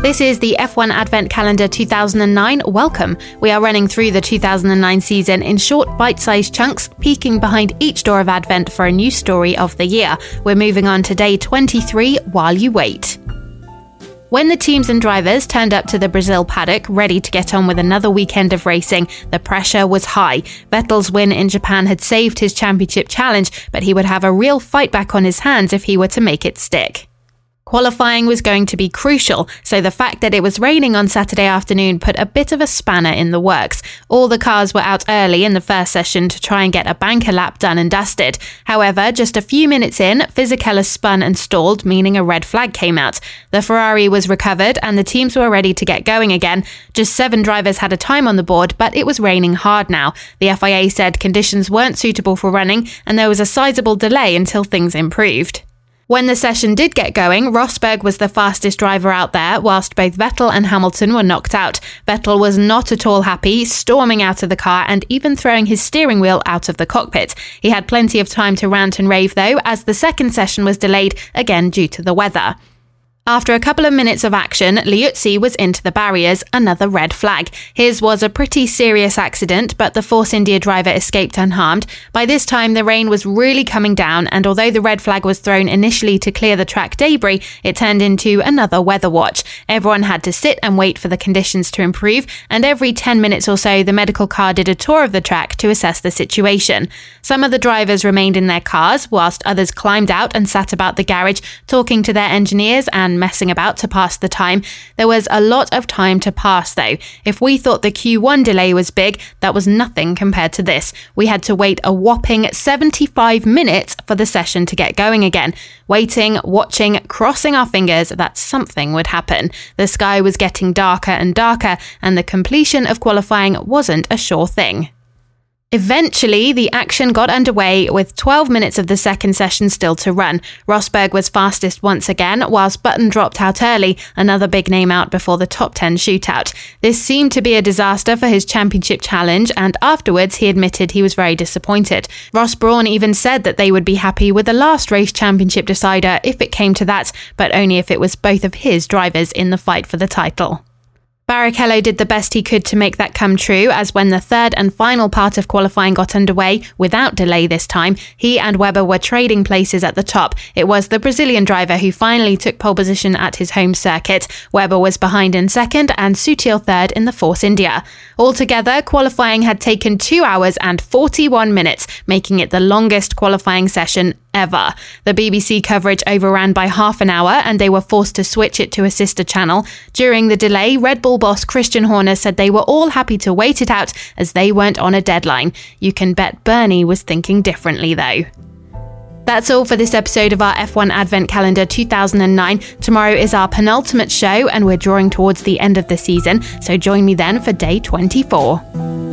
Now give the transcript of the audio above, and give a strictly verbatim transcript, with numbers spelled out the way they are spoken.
This is the F one Advent Calendar two thousand nine. Welcome. We are running through the two thousand nine season in short, bite-sized chunks, peeking behind each door of Advent for a new story of the year. We're moving on to day twenty-three while you wait. When the teams and drivers turned up to the Brazil paddock, ready to get on with another weekend of racing, the pressure was high. Vettel's win in Japan had saved his championship challenge, but he would have a real fight back on his hands if he were to make it stick. Qualifying was going to be crucial, so the fact that it was raining on Saturday afternoon put a bit of a spanner in the works. All the cars were out early in the first session to try and get a banker lap done and dusted. However, just a few minutes in, Fisichella spun and stalled, meaning a red flag came out. The Ferrari was recovered and the teams were ready to get going again. Just seven drivers had a time on the board, but it was raining hard now. The F I A said conditions weren't suitable for running and there was a sizable delay until things improved. When the session did get going, Rosberg was the fastest driver out there, whilst both Vettel and Hamilton were knocked out. Vettel was not at all happy, storming out of the car and even throwing his steering wheel out of the cockpit. He had plenty of time to rant and rave though, as the second session was delayed, again due to the weather. After a couple of minutes of action, Liuzzi was into the barriers, another red flag. His was a pretty serious accident, but the Force India driver escaped unharmed. By this time, the rain was really coming down, and although the red flag was thrown initially to clear the track debris, it turned into another weather watch. Everyone had to sit and wait for the conditions to improve, and every ten minutes or so, the medical car did a tour of the track to assess the situation. Some of the drivers remained in their cars, whilst others climbed out and sat about the garage, talking to their engineers and messing about to pass the time. There was a lot of time to pass though. If we thought the Q one delay was big, that was nothing compared to this. We had to wait a whopping seventy-five minutes for the session to get going again. Waiting, watching, crossing our fingers that something would happen. The sky was getting darker and darker, and the completion of qualifying wasn't a sure thing. Eventually, the action got underway with twelve minutes of the second session still to run. Rosberg was fastest once again, whilst Button dropped out early, another big name out before the top ten shootout. This seemed to be a disaster for his championship challenge, and afterwards he admitted he was very disappointed. Ross Brawn even said that they would be happy with the last race championship decider if it came to that, but only if it was both of his drivers in the fight for the title. Barrichello did the best he could to make that come true, as when the third and final part of qualifying got underway, without delay this time, he and Webber were trading places at the top. It was the Brazilian driver who finally took pole position at his home circuit. Webber was behind in second and Sutil third in the Force India. Altogether, qualifying had taken two hours and forty-one minutes, making it the longest qualifying session ever. The B B C coverage overran by half an hour and they were forced to switch it to a sister channel. During the delay, Red Bull boss Christian Horner said they were all happy to wait it out as they weren't on a deadline. You can bet Bernie was thinking differently though. That's all for this episode of our F one Advent Calendar two thousand nine. Tomorrow is our penultimate show and we're drawing towards the end of the season, so join me then for day twenty-four.